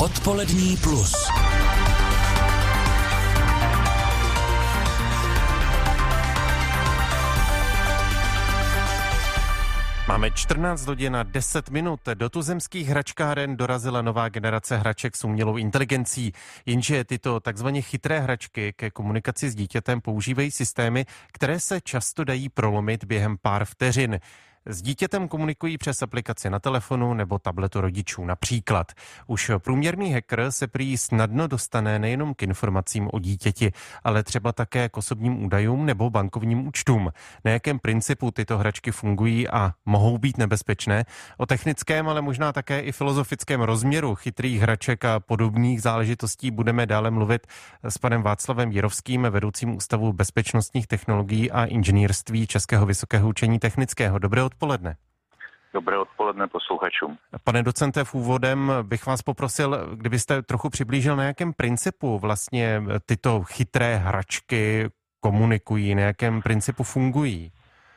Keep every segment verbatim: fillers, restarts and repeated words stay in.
Odpolední plus. Máme čtrnáct hodin a deset minut. Do tuzemských hračkáren dorazila nová generace hraček s umělou inteligencí, jenže tyto takzvaně chytré hračky ke komunikaci s dítětem používají systémy, které se často dají prolomit během pár vteřin. S dítětem komunikují přes aplikaci na telefonu nebo tabletu rodičů například. Už průměrný hacker se prý snadno dostane nejenom k informacím o dítěti, ale třeba také k osobním údajům nebo bankovním účtům. Na jakém principu tyto hračky fungují a mohou být nebezpečné? O technickém, ale možná také i filozofickém rozměru chytrých hraček a podobných záležitostí budeme dále mluvit s panem Václavem Jirovským, vedoucím Ústavu bezpečnostních technologií a inženýrství Českého vysokého učení technického. Dobré odpoledne. Dobré odpoledne posluchačům. Pane docente, v úvodem bych vás poprosil, kdybyste trochu přiblížil, na jakém principu vlastně tyto chytré hračky komunikují, na jakém principu fungují?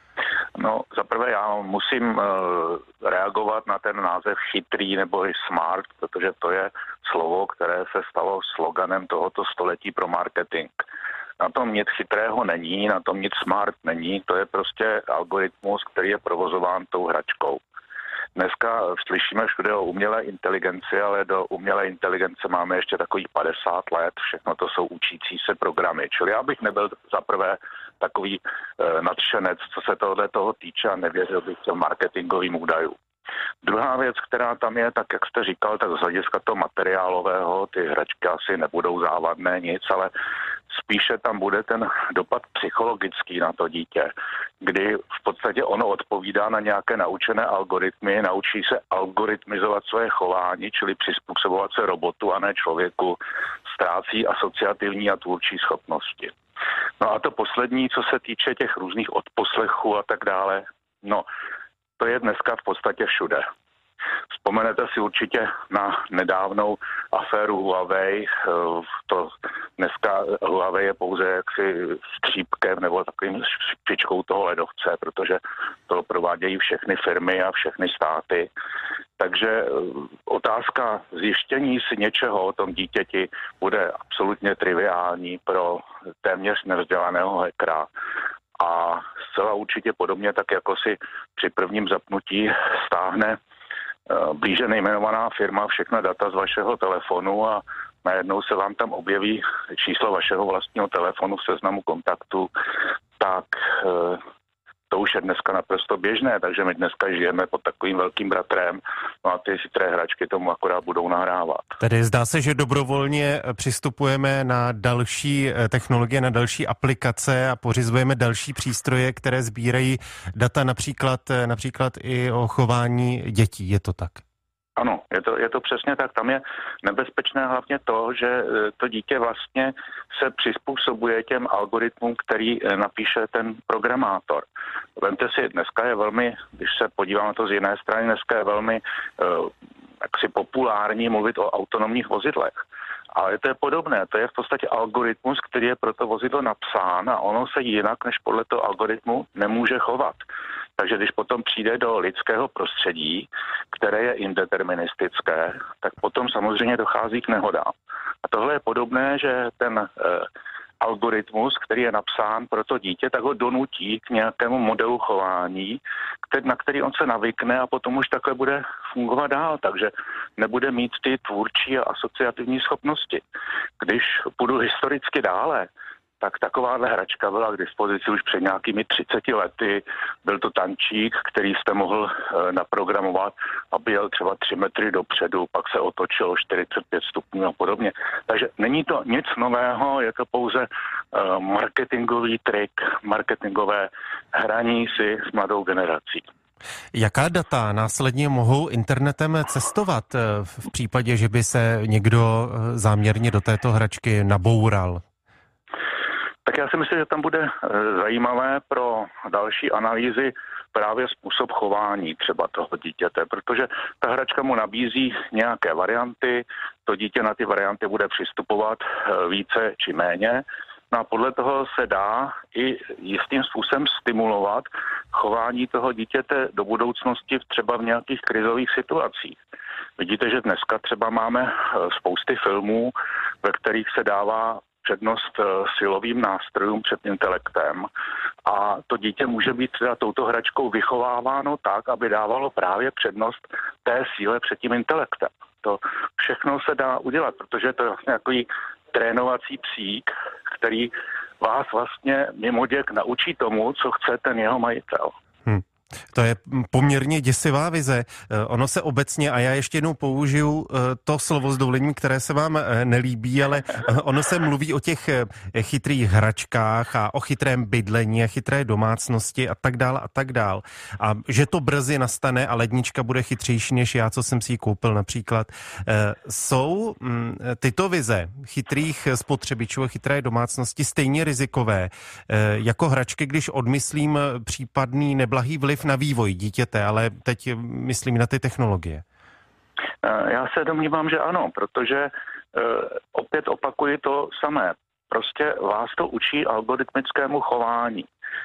No, zaprvé já musím uh, reagovat na ten název chytrý nebo i smart, protože to je slovo, které se stalo sloganem tohoto století pro marketing. Na tom nic chytrého není, na tom nic smart není, to je prostě algoritmus, který je provozován tou hračkou. Dneska slyšíme všude o umělé inteligenci, ale do umělé inteligence máme ještě takových padesát let, všechno to jsou učící se programy. Čili já bych nebyl zaprvé takový e, nadšenec, co se tohle toho týče, a nevěřil bych těm marketingovým údajům. Druhá věc, která tam je, tak jak jste říkal, tak z hlediska toho materiálového ty hračky asi nebudou závadné nic, ale spíše tam bude ten dopad psychologický na to dítě, kdy v podstatě ono odpovídá na nějaké naučené algoritmy, naučí se algoritmizovat své chování, čili přizpůsobovat se robotu a ne člověku, ztrácí asociativní a tvůrčí schopnosti. No a to poslední, co se týče těch různých odposlechů a tak dále, no to je dneska v podstatě všude. Vzpomenete si určitě na nedávnou aféru Huawei. To dneska Huawei je pouze jaksi střípkem nebo takovým špičkou toho ledovce, protože to provádějí všechny firmy a všechny státy. Takže otázka zjištění si něčeho o tom dítěti bude absolutně triviální pro téměř nevzdělaného hackera. A zcela určitě podobně, tak jako si při prvním zapnutí stáhne blíže nejmenovaná firma všechna data z vašeho telefonu a najednou se vám tam objeví číslo vašeho vlastního telefonu v seznamu kontaktů, tak to už je dneska naprosto běžné, takže my dneska žijeme pod takovým velkým bratrem, no a ty chytré hračky tomu akorát budou nahrávat. Tedy zdá se, že dobrovolně přistupujeme na další technologie, na další aplikace a pořizujeme další přístroje, které sbírají data například, například i o chování dětí. Je to tak? Ano, je to, je to přesně tak. Tam je nebezpečné hlavně to, že to dítě vlastně se přizpůsobuje těm algoritmům, který napíše ten programátor. Vemte si, dneska je velmi, když se podívám na to z jiné strany, dneska je velmi uh, jaksi populární mluvit o autonomních vozidlech. Ale to je podobné, to je v podstatě algoritmus, který je pro to vozidlo napsán a ono se jinak než podle toho algoritmu nemůže chovat. Takže když potom přijde do lidského prostředí, které je indeterministické, tak potom samozřejmě dochází k nehodám. A tohle je podobné, že ten e, algoritmus, který je napsán pro to dítě, tak ho donutí k nějakému modelu chování, který, na který on se navykne a potom už takhle bude fungovat dál, takže nebude mít ty tvůrčí a asociativní schopnosti. Když půjdu historicky dále, tak takováhle hračka byla k dispozici už před nějakými třiceti lety. Byl to tančík, který jste mohl e, naprogramovat, aby jel třeba tři metry dopředu, pak se otočilo čtyřicet pět stupňů a podobně. Takže není to nic nového, je to pouze e, marketingový trik, marketingové hraní si s mladou generací. Jaká data následně mohou internetem cestovat v případě, že by se někdo záměrně do této hračky naboural? Tak já si myslím, že tam bude zajímavé pro další analýzy právě způsob chování třeba toho dítěte, protože ta hračka mu nabízí nějaké varianty, to dítě na ty varianty bude přistupovat více či méně No a podle toho se dá i jistým způsobem stimulovat chování toho dítěte do budoucnosti třeba v nějakých krizových situacích. Vidíte, že dneska třeba máme spousty filmů, ve kterých se dává přednost silovým nástrojům před intelektem a to dítě může být teda touto hračkou vychováváno tak, aby dávalo právě přednost té síle před tím intelektem. To všechno se dá udělat, protože to je vlastně takový trénovací psík, který vás vlastně mimoděk naučí tomu, co chce ten jeho majitel. Hmm. To je poměrně děsivá vize. Ono se obecně, a já ještě jednou použiju to slovo s dovolením, které se vám nelíbí, ale ono se mluví o těch chytrých hračkách a o chytrém bydlení a chytré domácnosti a tak dál a tak dál. A že to brzy nastane a lednička bude chytřejší než já, co jsem si ji koupil například. Jsou tyto vize chytrých spotřebičů a chytré domácnosti stejně rizikové jako hračky, když odmyslím případný neblahý vliv na vývoj dítěte, ale teď myslím na ty technologie. Já se domnívám, že ano, protože opět opakuji to samé. Prostě vás to učí algoritmickému chování.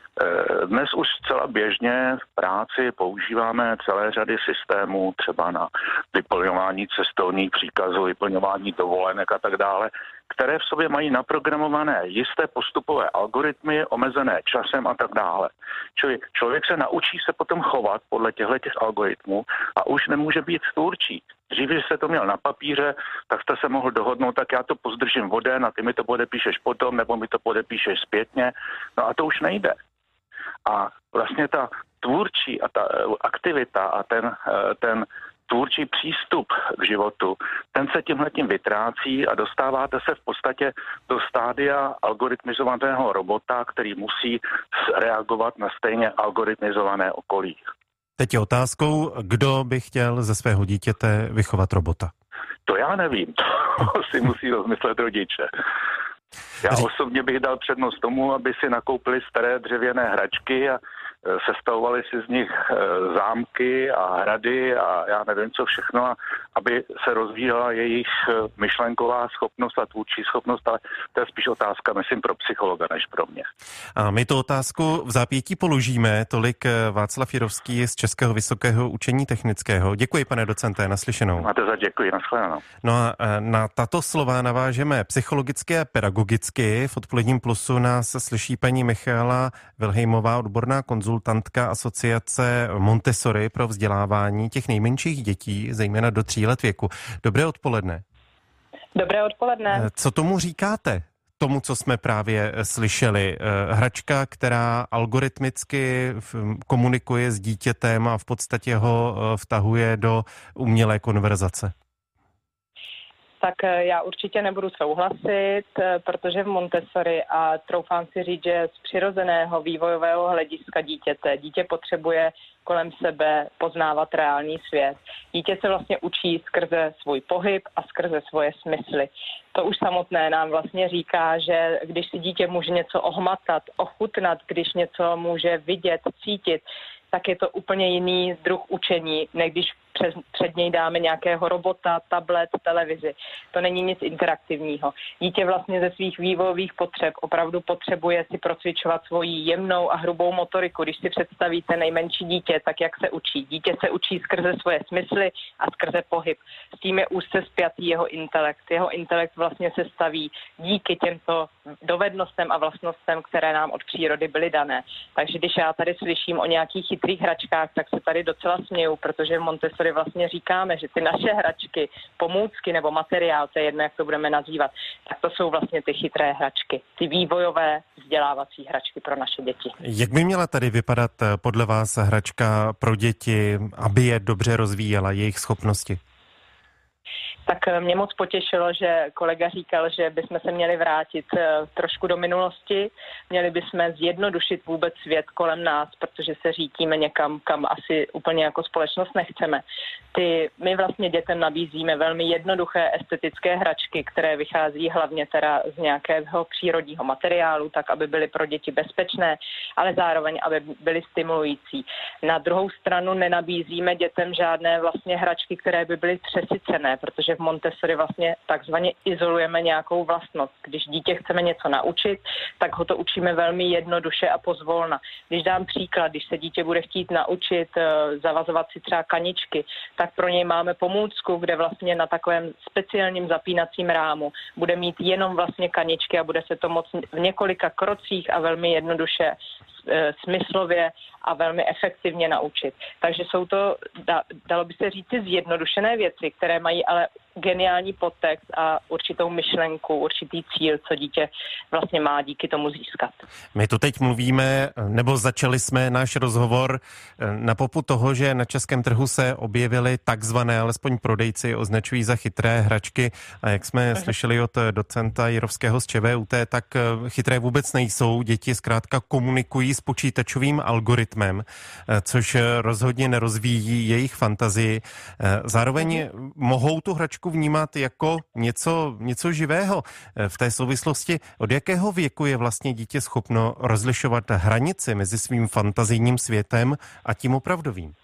Dnes už zcela běžně v práci používáme celé řady systémů, třeba na vyplňování cestovních příkazů, vyplňování dovolenek a tak dále, které v sobě mají naprogramované jisté postupové algoritmy, omezené časem a tak dále. Čili člověk se naučí se potom chovat podle těchto algoritmů a už nemůže být tvůrčí. Dřív, když se to měl na papíře, tak jste se mohl dohodnout, tak já to pozdržím voden a ty mi to podepíšeš potom, nebo mi to podepíšeš zpětně. No a to už nejde. A vlastně ta tvůrčí a ta aktivita a ten, ten tvůrčí přístup k životu, ten se tímhletím vytrácí a dostáváte se v podstatě do stádia algoritmizovaného robota, který musí reagovat na stejně algoritmizované okolí. Teď je otázkou, kdo by chtěl ze svého dítěte vychovat robota? To já nevím, to si musí rozmyslet rodiče. Já osobně bych dal přednost tomu, aby si nakoupili staré dřevěné hračky a sestavovali si z nich zámky a hrady a já nevím co všechno, a aby se rozvíjela jejich myšlenková schopnost a tvůrčí schopnost, ale to je spíš otázka, myslím, pro psychologa než pro mě. A my tu otázku v zápětí položíme. Tolik Václav Jirovský z Českého vysokého učení technického. Děkuji, pane docente, naslyšenou. Máte za děkuji, nashledanou. No a na tato slova navážeme psychologicky a pedagogicky. V Odpoledním plusu nás slyší paní Michaela Vilhejmová, odborná konzultantka Asociace Montessori pro vzdělávání těch nejmenších dětí, zejména do tří let věku. Dobré odpoledne. Dobré odpoledne. Co tomu říkáte? Tomu, co jsme právě slyšeli. Hračka, která algoritmicky komunikuje s dítětem a v podstatě ho vtahuje do umělé konverzace. Tak já určitě nebudu souhlasit, protože v Montessori, a troufám si říct, že z přirozeného vývojového hlediska dítěte, dítě potřebuje kolem sebe poznávat reálný svět. Dítě se vlastně učí skrze svůj pohyb a skrze svoje smysly. To už samotné nám vlastně říká, že když si dítě může něco ohmatat, ochutnat, když něco může vidět, cítit, tak je to úplně jiný druh učení, než když přes, před něj dáme nějakého robota, tablet, televizi. To není nic interaktivního. Dítě vlastně ze svých vývojových potřeb opravdu potřebuje si procvičovat svoji jemnou a hrubou motoriku. Když si představíte nejmenší dítě, tak jak se učí? Dítě se učí skrze svoje smysly a skrze pohyb. S tím je úzce spjatý jeho intelekt. Jeho intelekt vlastně se staví díky těmto dovednostem a vlastnostem, které nám od přírody byly dané. Takže když já tady slyším o nějakých chytrých hračkách, tak se tady docela směju, protože v Montessori vlastně říkáme, že ty naše hračky, pomůcky nebo materiál, to je jedno, jak to budeme nazývat, tak to jsou vlastně ty chytré hračky, ty vývojové vzdělávací hračky pro naše děti. Jak by měla tady vypadat podle vás hračka pro děti, aby je dobře rozvíjela, jejich schopnosti? Tak mě moc potěšilo, že kolega říkal, že bychom se měli vrátit trošku do minulosti, měli bychom zjednodušit vůbec svět kolem nás, protože se řítíme někam, kam asi úplně jako společnost nechceme. Ty, my vlastně dětem nabízíme velmi jednoduché estetické hračky, které vychází hlavně teda z nějakého přírodního materiálu, tak aby byly pro děti bezpečné, ale zároveň, aby byly stimulující. Na druhou stranu nenabízíme dětem žádné vlastně hračky, které by byly přesycené, protože že v Montessori vlastně takzvaně izolujeme nějakou vlastnost. Když dítě chceme něco naučit, tak ho to učíme velmi jednoduše a pozvolna. Když dám příklad, když se dítě bude chtít naučit zavazovat si třeba kaničky, tak pro něj máme pomůcku, kde vlastně na takovém speciálním zapínacím rámu bude mít jenom vlastně kaničky a bude se to moct v několika krocích a velmi jednoduše smyslově a velmi efektivně naučit. Takže jsou to, dalo by se říct, zjednodušené věci, které mají ale geniální podtext a určitou myšlenku, určitý cíl, co dítě vlastně má díky tomu získat. My tu teď mluvíme, nebo začali jsme náš rozhovor na popud toho, že na českém trhu se objevily takzvané, alespoň prodejci označují za chytré hračky a jak jsme uh-huh. slyšeli od docenta Jirovského z ČVUT, tak chytré vůbec nejsou. Děti zkrátka komunikují s počítačovým algoritmem, což rozhodně nerozvíjí jejich fantazii. Zároveň uh-huh. mohou tu hračku vnímat jako něco, něco živého. V té souvislosti, od jakého věku je vlastně dítě schopno rozlišovat hranici mezi svým fantazijním světem a tím opravdovým?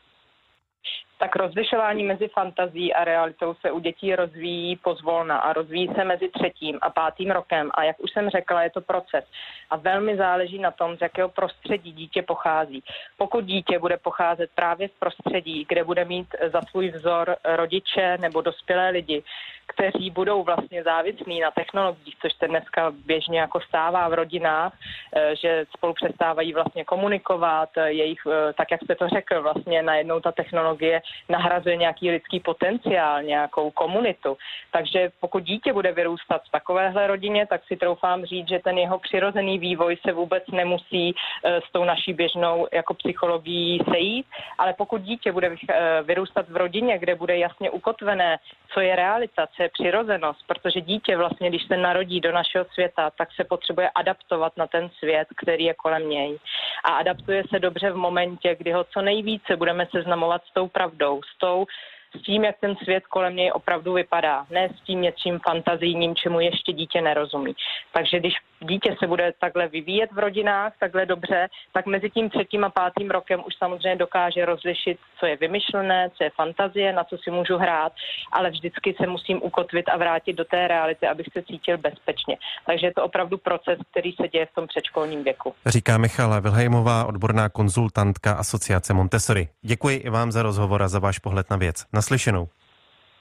Tak rozlišování mezi fantazí a realitou se u dětí rozvíjí pozvolna a rozvíjí se mezi třetím a pátým rokem. A jak už jsem řekla, je to proces. A velmi záleží na tom, z jakého prostředí dítě pochází. Pokud dítě bude pocházet právě z prostředí, kde bude mít za svůj vzor rodiče nebo dospělé lidi, kteří budou vlastně závislí na technologiích, což se dneska běžně jako stává v rodinách, že spolu přestávají vlastně komunikovat, jejich, tak jak jste to řekl, vlastně najednou ta technologie nahrazuje nějaký lidský potenciál, nějakou komunitu. Takže pokud dítě bude vyrůstat v takovéhle rodině, tak si troufám říct, že ten jeho přirozený vývoj se vůbec nemusí s tou naší běžnou jako psychologií sejít, ale pokud dítě bude vyrůstat v rodině, kde bude jasně ukotvené, co je realita, co je přirozenost, protože dítě vlastně, když se narodí do našeho světa, tak se potřebuje adaptovat na ten svět, který je kolem něj. A adaptuje se dobře v momentě, kdy ho co nejvíce budeme seznamovat s tou pravdou, s tou s tím, jak ten svět kolem něj opravdu vypadá. Ne s tím něčím fantazijním, čemu ještě dítě nerozumí. Takže když dítě se bude takhle vyvíjet v rodinách, takhle dobře, tak mezi tím třetím a pátým rokem už samozřejmě dokáže rozlišit, co je vymyšlené, co je fantazie, na co si můžu hrát, ale vždycky se musím ukotvit a vrátit do té reality, abych se cítil bezpečně. Takže je to opravdu proces, který se děje v tom předškolním věku. Říká Michala Vilhejmová, odborná konzultantka Asociace Montessori. Děkuji i vám za rozhovor a za váš pohled na věc. Naslyšenou.